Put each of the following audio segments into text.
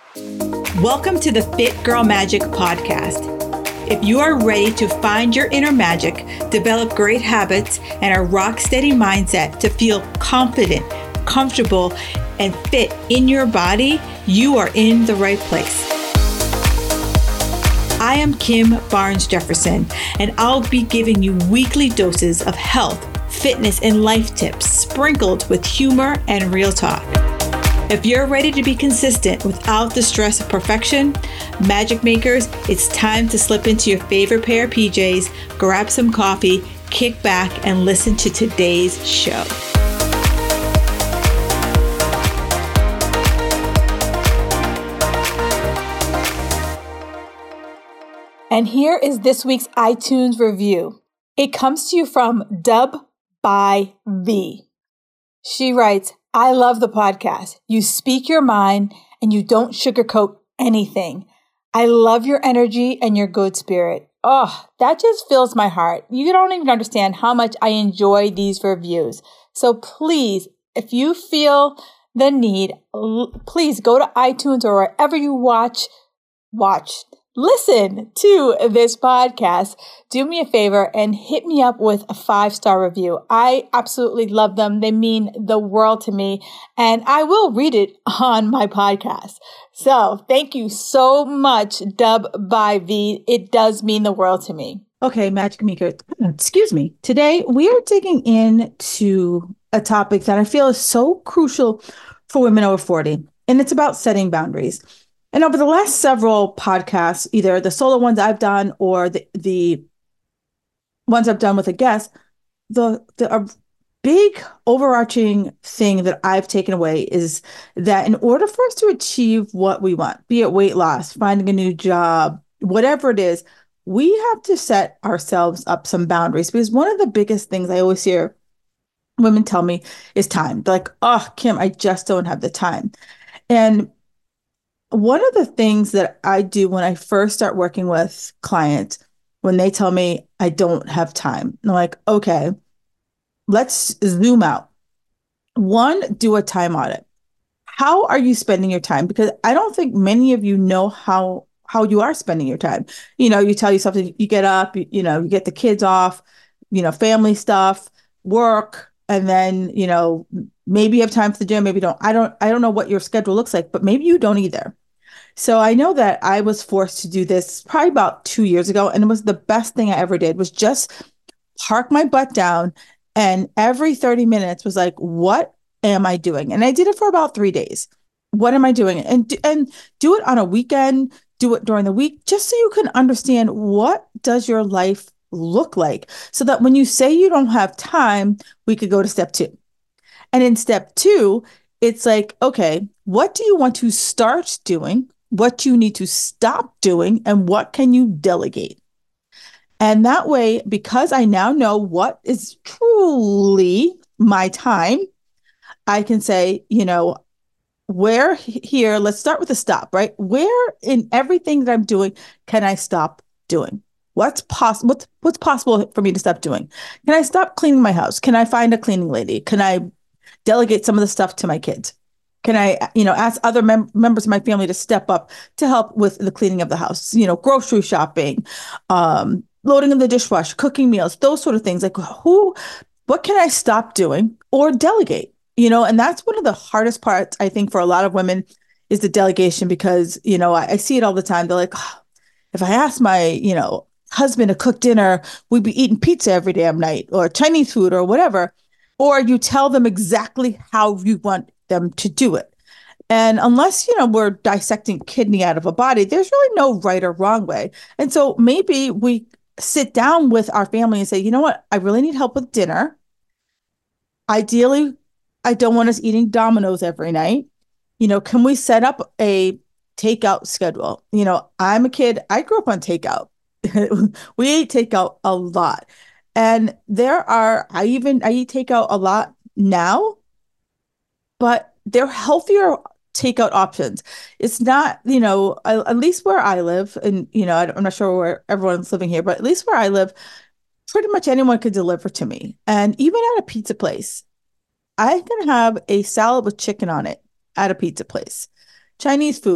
Welcome to the Fit Girl Magic podcast. If you are ready to find your inner magic, develop great habits, and a rock steady mindset to feel confident, comfortable, and fit in your body, you are in the right place. I am Kim Barnes Jefferson, and I'll be giving you weekly doses of health, fitness, and life tips sprinkled with humor and real talk. If you're ready to be consistent without the stress of perfection, magic makers, it's time to slip into your favorite pair of PJs, grab some coffee, kick back, and listen to today's show. And here is this week's iTunes review. It comes to you from Dub by V. She writes, I love the podcast. You speak your mind and you don't sugarcoat anything. I love your energy and your good spirit. Oh, that just fills my heart. You don't even understand how much I enjoy these reviews. So please, if you feel the need, please go to iTunes or wherever you listen to this podcast. Do me a favor and hit me up with a 5-star review. I absolutely love them. They mean the world to me, and I will read it on my podcast. So thank you so much, Dub by V. It does mean the world to me. Okay, Magic Maker, excuse me. Today we are digging into a topic that I feel is so crucial for women over 40, and it's about setting boundaries. And over the last several podcasts, either the solo ones I've done or the ones I've done with a guest, a big overarching thing that I've taken away is that in order for us to achieve what we want, be it weight loss, finding a new job, whatever it is, we have to set ourselves up some boundaries. Because one of the biggest things I always hear women tell me is time. They're like, oh, Kim, I just don't have the time. And one of the things that I do when I first start working with clients, when they tell me I don't have time, I'm like, okay, let's zoom out. One, do a time audit. How are you spending your time? Because I don't think many of you know how you are spending your time. You tell yourself that you get up, you get the kids off, family stuff, work, and then, maybe you have time for the gym, maybe you don't. I don't know what your schedule looks like, but maybe you don't either. So I know that I was forced to do this probably about 2 years ago, and it was the best thing I ever did, was just park my butt down, and every 30 minutes was like, what am I doing? And I did it for about 3 days. What am I doing? And do it on a weekend, do it during the week, just so you can understand what does your life look like, so that when you say you don't have time, we could go to step 2. And in step 2, it's like, okay, what do you want to start doing? What do you need to stop doing? And what can you delegate? And that way, because I now know what is truly my time, I can say, where here, let's start with the stop, right? Where in everything that I'm doing can I stop doing? What's possible for me to stop doing? Can I stop cleaning my house? Can I find a cleaning lady? Can I delegate some of the stuff to my kids? Can I, ask other members of my family to step up to help with the cleaning of the house, grocery shopping, loading in the dishwasher, cooking meals, those sort of things. Like what can I stop doing or delegate? And that's one of the hardest parts, I think, for a lot of women is the delegation, because, I see it all the time. They're like, oh, if I ask my, husband to cook dinner, we'd be eating pizza every damn night, or Chinese food or whatever. Or you tell them exactly how you want them to do it. And unless, we're dissecting kidney out of a body, there's really no right or wrong way. And so maybe we sit down with our family and say, you know what, I really need help with dinner. Ideally, I don't want us eating Domino's every night. Can we set up a takeout schedule? I'm a kid, I grew up on takeout. We ate takeout a lot. And I eat takeout a lot now, but they're healthier takeout options. It's not, at least where I live, and, I'm not sure where everyone's living here, but at least where I live, pretty much anyone could deliver to me. And even at a pizza place, I can have a salad with chicken on it at a pizza place. Chinese food,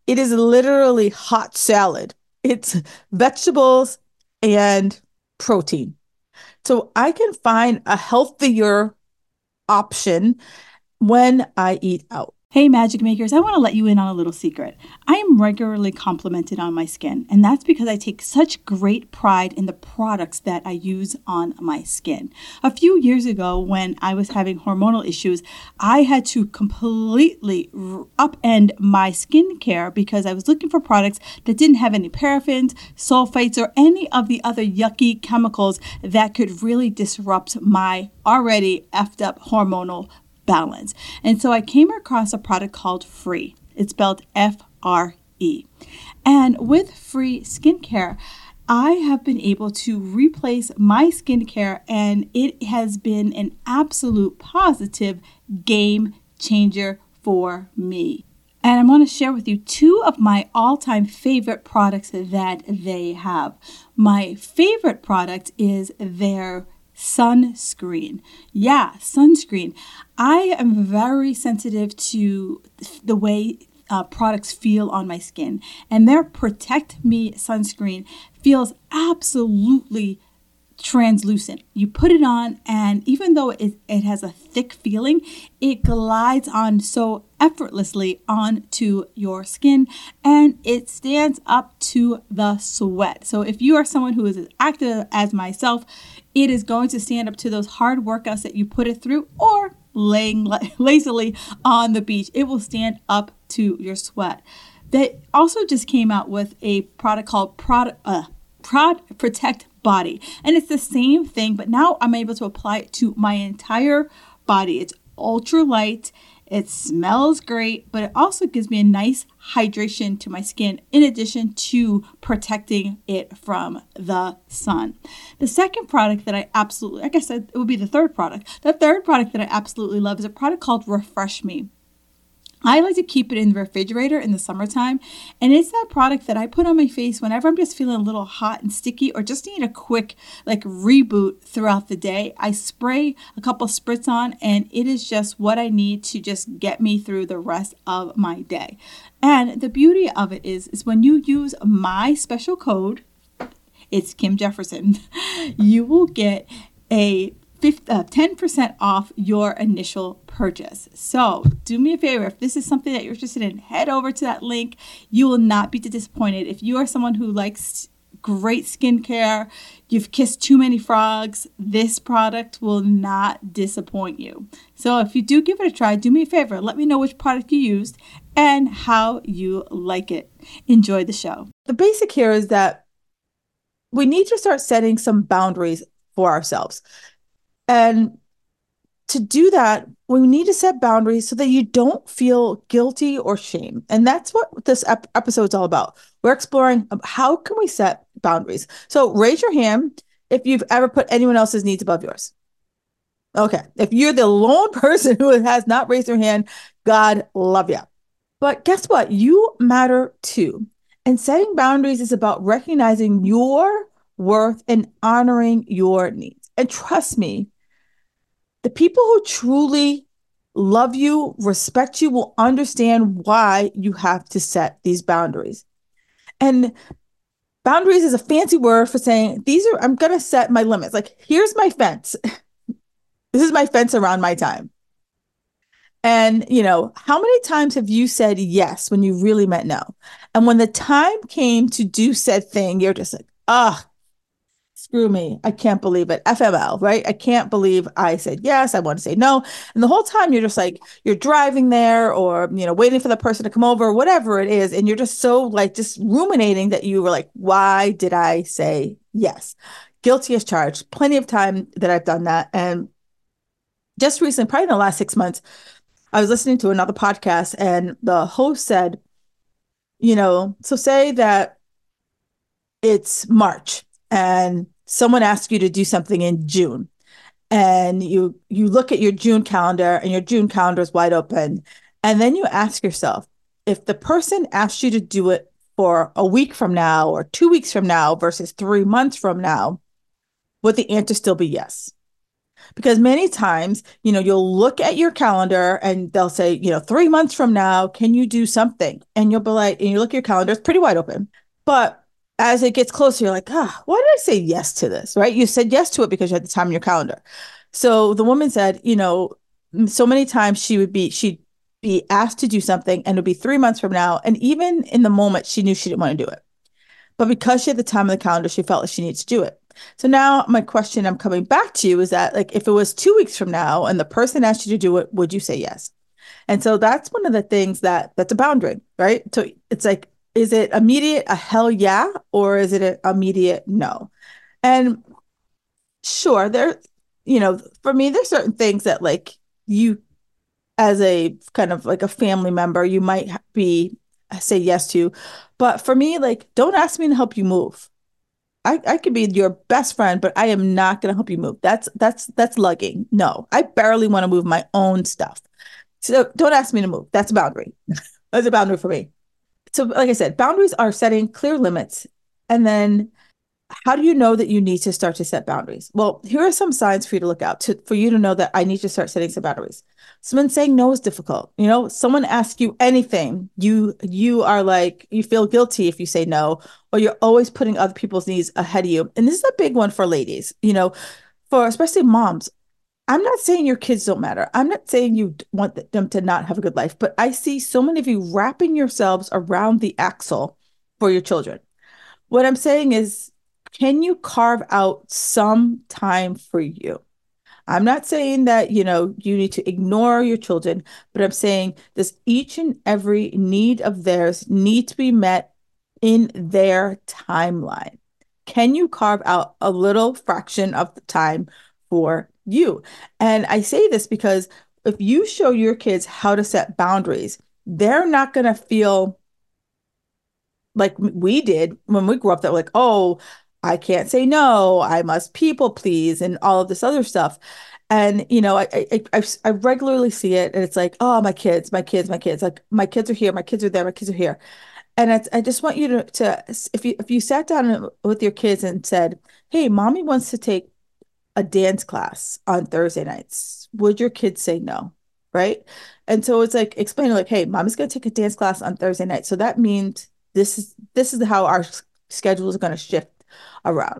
It is literally hot salad. It's vegetables and protein. So I can find a healthier option when I eat out. Hey, Magic Makers, I want to let you in on a little secret. I am regularly complimented on my skin, and that's because I take such great pride in the products that I use on my skin. A few years ago, when I was having hormonal issues, I had to completely upend my skincare because I was looking for products that didn't have any paraffins, sulfates, or any of the other yucky chemicals that could really disrupt my already effed up hormonal balance. And so I came across a product called Free. It's spelled F-R-E. And with Free skincare, I have been able to replace my skincare, and it has been an absolute positive game changer for me. And I want to share with you two of my all-time favorite products that they have. My favorite product is their sunscreen. Yeah, sunscreen. I am very sensitive to the way products feel on my skin, and their Protect Me sunscreen feels absolutely translucent. You put it on, and even though it has a thick feeling, it glides on so effortlessly onto your skin, and it stands up to the sweat. So if you are someone who is as active as myself, it is going to stand up to those hard workouts that you put it through, or laying lazily on the beach. It will stand up to your sweat. They also just came out with a product called Protect Body, and it's the same thing, but now I'm able to apply it to my entire body. It's ultra light, it smells great, but it also gives me a nice hydration to my skin in addition to protecting it from the sun. The second product that I absolutely, like I said, it would be the third product. The third product that I absolutely love is a product called Refresh Me. I like to keep it in the refrigerator in the summertime, and it's that product that I put on my face whenever I'm just feeling a little hot and sticky or just need a quick reboot throughout the day. I spray a couple spritz on, and it is just what I need to just get me through the rest of my day. And the beauty of it is when you use my special code, it's Kim Jefferson, you will get a 10% off your initial purchase. So do me a favor, if this is something that you're interested in, head over to that link. You will not be disappointed. If you are someone who likes great skincare, you've kissed too many frogs, this product will not disappoint you. So if you do give it a try, do me a favor, let me know which product you used and how you like it. Enjoy the show. The basic here is that we need to start setting some boundaries for ourselves. And to do that, we need to set boundaries so that you don't feel guilty or shame. And that's what this episode is all about. We're exploring how can we set boundaries. So raise your hand if you've ever put anyone else's needs above yours. Okay. If you're the lone person who has not raised their hand, God love you. But guess what? You matter too. And setting boundaries is about recognizing your worth and honoring your needs. And trust me, the people who truly love you, respect you, will understand why you have to set these boundaries. And boundaries is a fancy word for saying, I'm going to set my limits. Like, here's my fence. This is my fence around my time. And, how many times have you said yes when you really meant no? And when the time came to do said thing, you're just like, screw me. I can't believe it. FML, right? I can't believe I said yes. I want to say no. And the whole time you're just you're driving there or, waiting for the person to come over, whatever it is. And you're just so just ruminating that you were like, why did I say yes? Guilty as charged. Plenty of time that I've done that. And just recently, probably in the last 6 months, I was listening to another podcast and the host said, so say that it's March and someone asks you to do something in June, and you look at your June calendar and your June calendar is wide open. And then you ask yourself, if the person asked you to do it for a week from now or 2 weeks from now versus 3 months from now, would the answer still be yes? Because many times, you'll look at your calendar and they'll say, 3 months from now, can you do something? And you'll be like, and you look at your calendar, it's pretty wide open. But as it gets closer, you're like, why did I say yes to this? Right? You said yes to it because you had the time in your calendar. So the woman said, so many times she'd be asked to do something and it would be 3 months from now. And even in the moment, she knew she didn't want to do it. But because she had the time on the calendar, she felt like she needs to do it. So now my question I'm coming back to you is that, like, if it was 2 weeks from now and the person asked you to do it, would you say yes? And so that's one of the things that's a boundary, right? So it's like, is it immediate a hell yeah, or is it an immediate no? And sure, for me, there's certain things that, like, you, as a kind of like a family member, you might be say yes to. But for me, like, don't ask me to help you move. I could be your best friend, but I am not going to help you move. That's lugging. No, I barely want to move my own stuff. So don't ask me to move. That's a boundary. That's a boundary for me. So, like I said, boundaries are setting clear limits. And then how do you know that you need to start to set boundaries? Well, here are some signs for you to look out for you to know that I need to start setting some boundaries. Someone saying no is difficult. Someone asks you anything, you are like, you feel guilty if you say no, or you're always putting other people's needs ahead of you. And this is a big one for ladies, for especially moms. I'm not saying your kids don't matter. I'm not saying you want them to not have a good life, but I see so many of you wrapping yourselves around the axle for your children. What I'm saying is, can you carve out some time for you? I'm not saying that, you need to ignore your children, but I'm saying, does each and every need of theirs need to be met in their timeline? Can you carve out a little fraction of the time for you? And I say this because if you show your kids how to set boundaries, they're not going to feel like we did when we grew up, that like, oh, I can't say no, I must people please, and all of this other stuff. And I regularly see it, and it's like, oh, my kids, my kids, my kids, like, my kids are here, my kids are there, my kids are here. And I just want you to if you sat down with your kids and said, hey, mommy wants to take a dance class on Thursday nights, would your kids say no? Right. And so it's like explaining, like, hey, mommy's going to take a dance class on Thursday night. So that means this is how our schedule is going to shift around.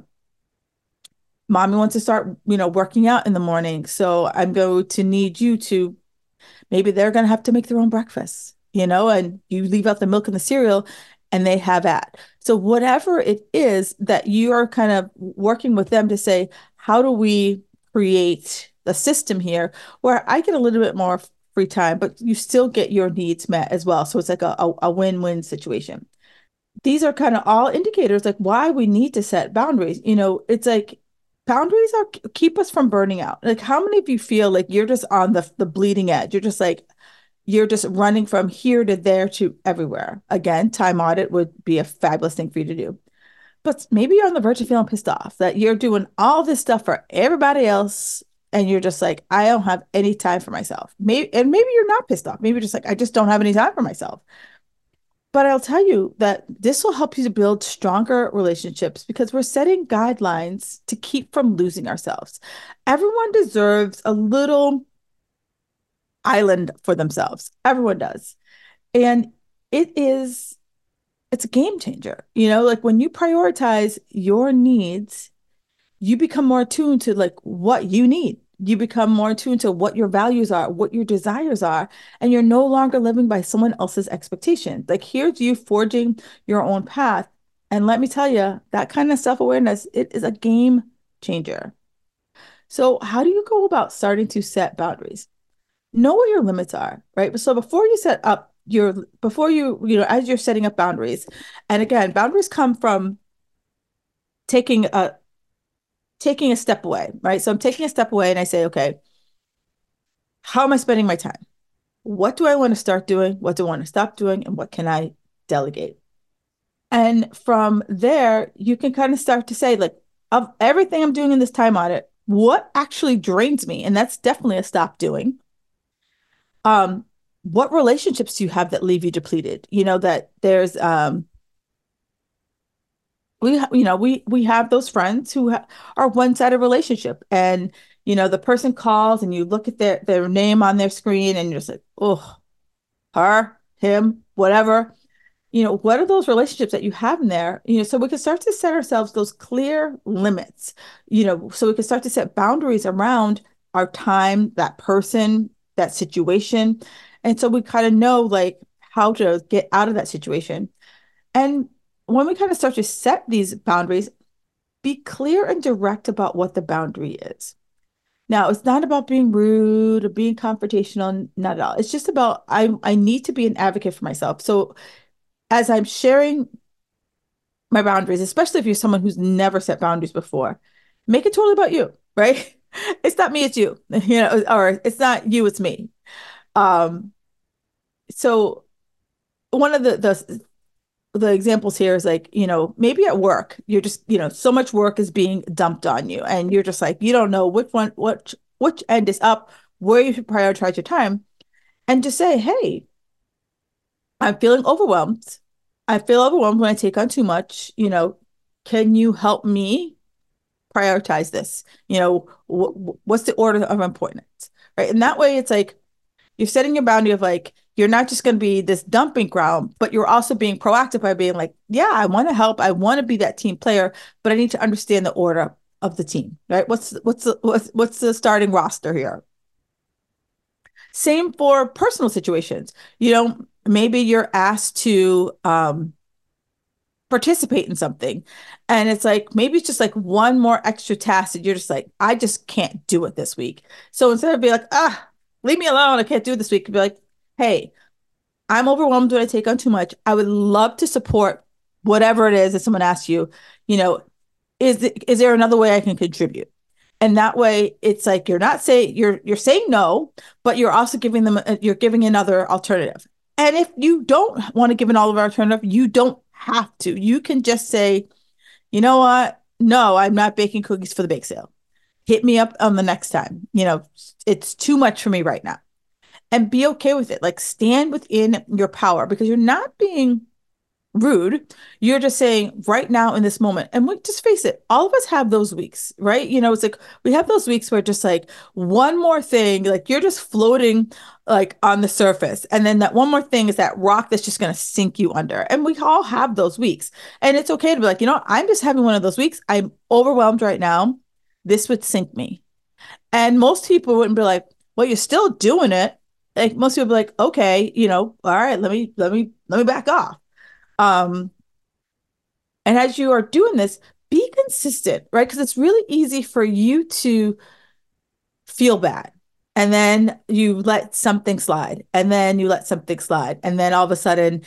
Mommy wants to start, working out in the morning. So I'm going to need you to, maybe they're going to have to make their own breakfast, and you leave out the milk and the cereal and they have that. So whatever it is that you are kind of working with them to say, how do we create a system here where I get a little bit more free time, but you still get your needs met as well. So it's like a win-win situation. These are kind of all indicators like why we need to set boundaries. It's like boundaries are keep us from burning out. Like, how many of you feel like you're just on the bleeding edge? You're just like, you're just running from here to there to everywhere. Again, time audit would be a fabulous thing for you to do. But maybe you're on the verge of feeling pissed off that you're doing all this stuff for everybody else. And you're just like, I don't have any time for myself. Maybe you're not pissed off. Maybe you're just like, I just don't have any time for myself. But I'll tell you that this will help you to build stronger relationships because we're setting guidelines to keep from losing ourselves. Everyone deserves a little island for themselves. Everyone does. And it's a game changer. Like, when you prioritize your needs, you become more attuned to, like, what you need. You become more attuned to what your values are, what your desires are, and you're no longer living by someone else's expectations. Like, here's you forging your own path. And let me tell you, that kind of self-awareness, it is a game changer. So how do you go about starting to set boundaries? Know what your limits are, right? So before you set up before as you're setting up boundaries, and again, boundaries come from taking a step away, right? So I'm taking a step away and I say, okay, how am I spending my time? What do I want to start doing? What do I want to stop doing? And what can I delegate? And from there, you can kind of start to say, like, of everything I'm doing in this time audit, what actually drains me? And that's definitely a stop doing. What relationships do you have that leave you depleted? That there's we have those friends who are one-sided relationship, and the person calls and you look at their name on their screen and you're just like, oh, her, him, whatever. What are those relationships that you have in there? So we can start to set ourselves those clear limits, so we can start to set boundaries around our time, that person, that situation. And so we kind of know like how to get out of that situation. And when we kind of start to set these boundaries, be clear and direct about what the boundary is. Now, it's not about being rude or being confrontational, not at all. It's just about I need to be an advocate for myself. So as I'm sharing my boundaries, especially if you're someone who's never set boundaries before, make it totally about you, right? It's not me, it's you, or it's not you, it's me. Um, so one of the examples here is like, maybe at work, you're just, so much work is being dumped on you and you're just like, you don't know which end is up, where you should prioritize your time, and just say, hey, I'm feeling overwhelmed. I feel overwhelmed when I take on too much. Can you help me prioritize this? What's the order of importance? Right. And that way it's like you're setting your boundary of like, you're not just going to be this dumping ground, but you're also being proactive by being like, yeah, I want to help. I want to be that team player, but I need to understand the order of the team, right? What's the starting roster here? Same for personal situations. Maybe you're asked to participate in something. And it's like, maybe it's just like one more extra task that you're just like, I just can't do it this week. So instead of being like, leave me alone, I can't do it this week, be like, hey, I'm overwhelmed when I take on too much. I would love to support whatever it is that someone asks you, is there another way I can contribute? And that way it's like you're not saying you're saying no, but you're also giving them you're giving another alternative. And if you don't want to give an olive alternative, you don't have to. You can just say, you know what? No, I'm not baking cookies for the bake sale. Hit me up on the next time. It's too much for me right now. And be okay with it. Like stand within your power because you're not being rude. You're just saying right now in this moment. And we just face it, all of us have those weeks, right? It's like we have those weeks where just like one more thing, like you're just floating like on the surface. And then that one more thing is that rock that's just going to sink you under. And we all have those weeks. And it's okay to be like, I'm just having one of those weeks. I'm overwhelmed right now. This would sink me. And most people wouldn't be like, well, you're still doing it. Like most people be like, okay, all right, let me back off. Um, and as you are doing this, be consistent, right? Because it's really easy for you to feel bad. And then you let something slide. And then you let something slide. And then all of a sudden,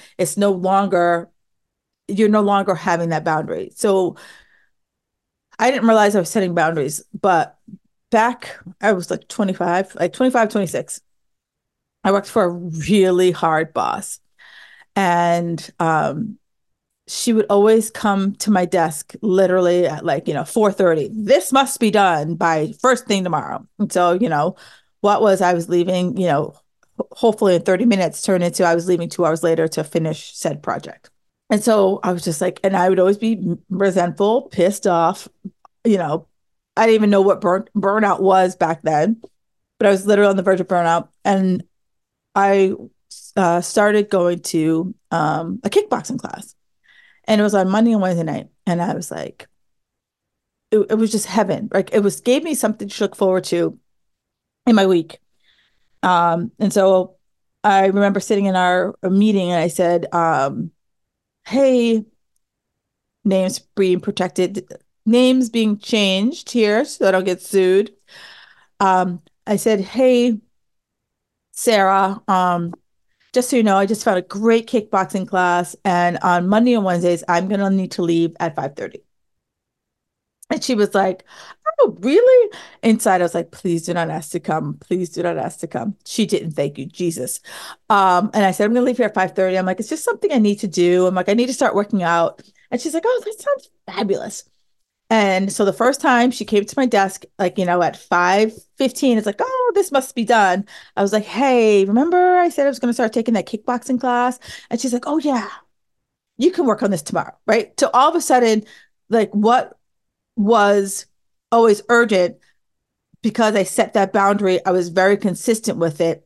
you're no longer having that boundary. So I didn't realize I was setting boundaries, but back, I was like 25, 26. I worked for a really hard boss. And she would always come to my desk literally at 4:30. This must be done by first thing tomorrow. And so, I was leaving, hopefully in 30 minutes turned into I was leaving 2 hours later to finish said project. And so I was just like, and I would always be resentful, pissed off, I didn't even know what burnout was back then, but I was literally on the verge of burnout. And I started going to a kickboxing class. And it was on Monday and Wednesday night. And I was like, it was just heaven. Like gave me something to look forward to in my week. And so I remember sitting in our meeting and I said, hey, names being protected, names being changed here so I don't get sued. I said, hey, Sarah, just so you know, I just found a great kickboxing class. And on Monday and Wednesdays, I'm going to need to leave at 5:30. And she was like, oh, really? Inside, I was like, please do not ask to come. Please do not ask to come. She didn't. Thank you, Jesus. And I said, I'm going to leave here at 5:30. I'm like, it's just something I need to do. I'm like, I need to start working out. And she's like, oh, that sounds fabulous. And so the first time she came to my desk, at 5:15, it's like, oh, this must be done. I was like, hey, remember I said I was going to start taking that kickboxing class? And she's like, oh, yeah, you can work on this tomorrow. Right. So all of a sudden, like what was always urgent because I set that boundary, I was very consistent with it.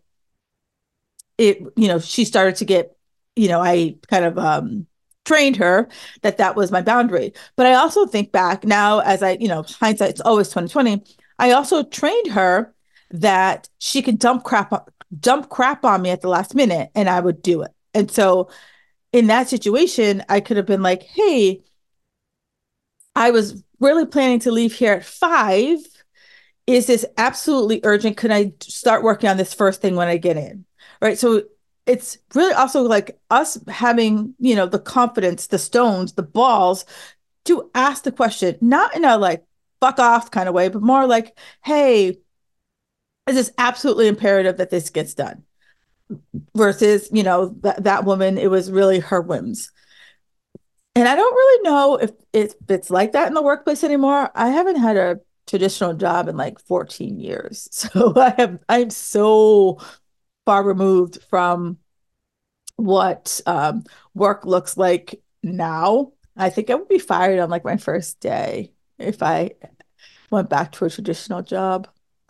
She started to get, I kind of trained her that that was my boundary. But I also think back now as hindsight, it's always 2020. I also trained her that she could dump crap on me at the last minute and I would do it. And so in that situation, I could have been like, hey, I was really planning to leave here at 5. Is this absolutely urgent? Can I start working on this first thing when I get in? Right. So it's really also like us having, the confidence, the stones, the balls to ask the question, not in a like fuck off kind of way, but more like, hey, is this absolutely imperative that this gets done? Versus, that woman, it was really her whims. And I don't really know if it's like that in the workplace anymore. I haven't had a traditional job in like 14 years. So I'm so far removed from what work looks like now. I think I would be fired on like my first day if I went back to a traditional job.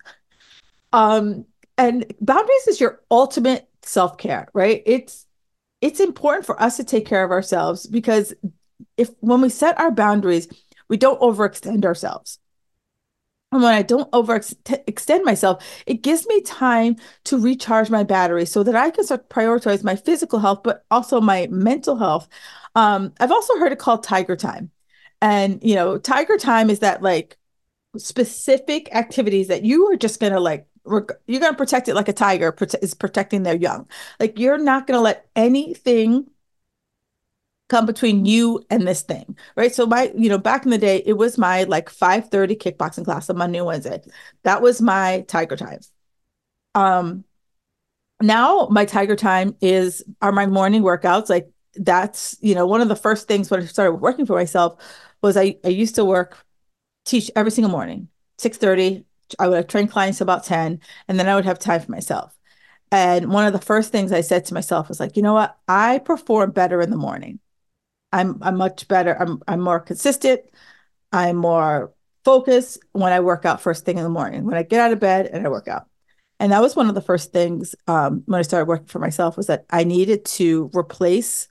Um, and boundaries is your ultimate self-care, right? It's important for us to take care of ourselves because if when we set our boundaries, we don't overextend ourselves. And when I don't overextend myself, it gives me time to recharge my battery so that I can start to prioritize my physical health, but also my mental health. I've also heard it called tiger time. And, tiger time is that like specific activities that you are just going to like, you're going to protect it like a tiger is protecting their young. Like you're not going to let anything come between you and this thing, right? So back in the day, it was my like 5:30 kickboxing class on Monday and Wednesday. That was my tiger time. Um, Now my tiger time are my morning workouts. Like that's, one of the first things when I started working for myself was I used to teach every single morning, 6:30. I would have trained clients about 10, and then I would have time for myself. And one of the first things I said to myself was like, you know what? I perform better in the morning. I'm much better. I'm more consistent. I'm more focused when I work out first thing in the morning, when I get out of bed and I work out. And that was one of the first things when I started working for myself was that I needed to replace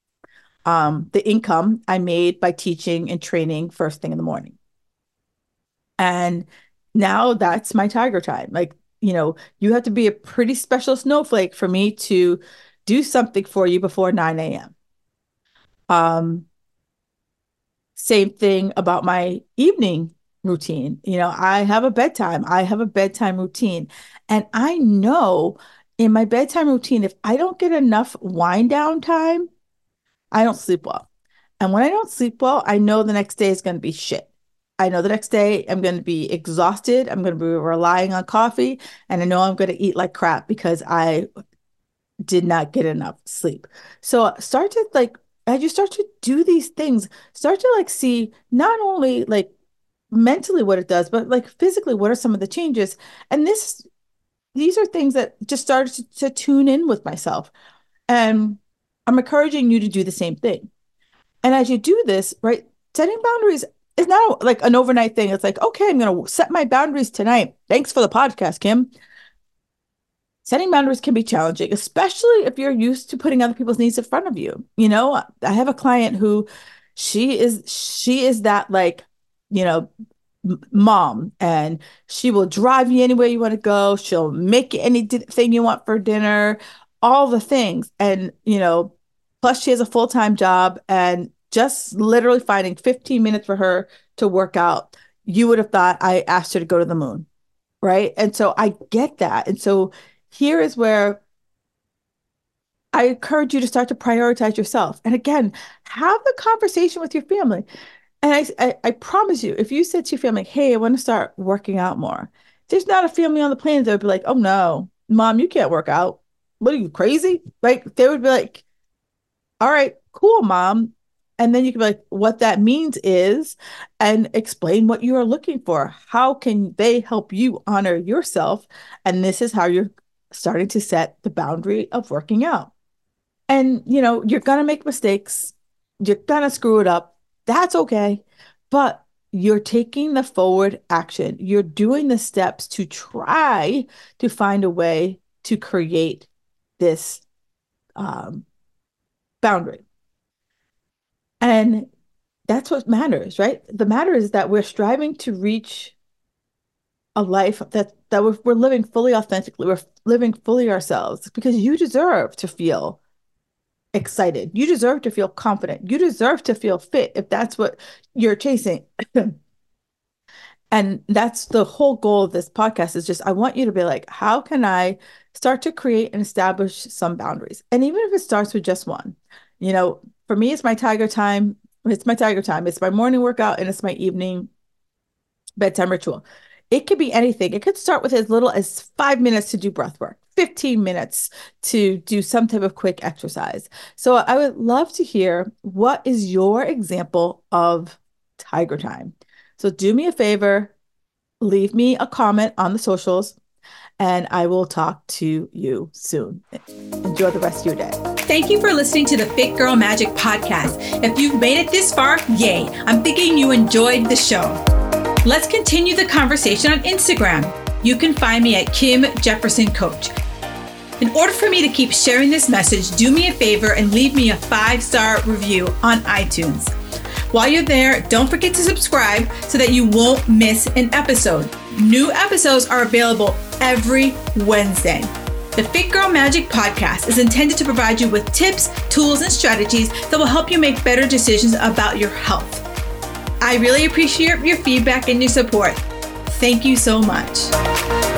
the income I made by teaching and training first thing in the morning. And now that's my tiger time. Like, you have to be a pretty special snowflake for me to do something for you before 9 a.m. Same thing about my evening routine. I have a bedtime. I have a bedtime routine. And I know in my bedtime routine, if I don't get enough wind down time, I don't sleep well. And when I don't sleep well, I know the next day is going to be shit. I know the next day I'm going to be exhausted. I'm going to be relying on coffee. And I know I'm going to eat like crap because I did not get enough sleep. So start to like, as you start to do these things, start to like see not only like mentally what it does, but like physically, what are some of the changes? And these are things that just started to tune in with myself. And I'm encouraging you to do the same thing. And as you do this, right, setting boundaries is not like an overnight thing. It's like, okay, I'm going to set my boundaries tonight. Thanks for the podcast, Kim. Setting boundaries can be challenging, especially if you're used to putting other people's needs in front of you. I have a client who she is that like, you know, mom, and she will drive you anywhere you want to go. She'll make you anything you want for dinner, all the things. And, plus she has a full-time job, and just literally finding 15 minutes for her to work out, you would have thought I asked her to go to the moon. Right. And so I get that. And so here is where I encourage you to start to prioritize yourself. And again, have the conversation with your family. And I promise you, if you said to your family, hey, I want to start working out more, there's not a family on the planet that would be like, oh no, mom, you can't work out. What are you, crazy? Like they would be like, all right, cool, mom. And then you can be like, what that means is, and explain what you are looking for. How can they help you honor yourself? And this is how you're starting to set the boundary of working out. And, you're going to make mistakes. You're going to screw it up. That's okay. But you're taking the forward action. You're doing the steps to try to find a way to create this boundary. And that's what matters, right? The matter is that we're striving to reach a life that we're living fully authentically. We're living fully ourselves, because you deserve to feel excited. You deserve to feel confident. You deserve to feel fit if that's what you're chasing. And that's the whole goal of this podcast, is just, I want you to be like, how can I start to create and establish some boundaries? And even if it starts with just one, for me, it's my tiger time. It's my tiger time. It's my morning workout and it's my evening bedtime ritual. It could be anything. It could start with as little as 5 minutes to do breath work, 15 minutes to do some type of quick exercise. So I would love to hear, what is your example of tiger time? So do me a favor, leave me a comment on the socials, and I will talk to you soon. Enjoy the rest of your day. Thank you for listening to the Fit Girl Magic podcast. If you've made it this far, yay. I'm thinking you enjoyed the show. Let's continue the conversation on Instagram. You can find me at Kim Jefferson Coach. In order for me to keep sharing this message, do me a favor and leave me a 5-star review on iTunes. While you're there, don't forget to subscribe so that you won't miss an episode. New episodes are available every Wednesday. The Fit Girl Magic podcast is intended to provide you with tips, tools, and strategies that will help you make better decisions about your health. I really appreciate your feedback and your support. Thank you so much.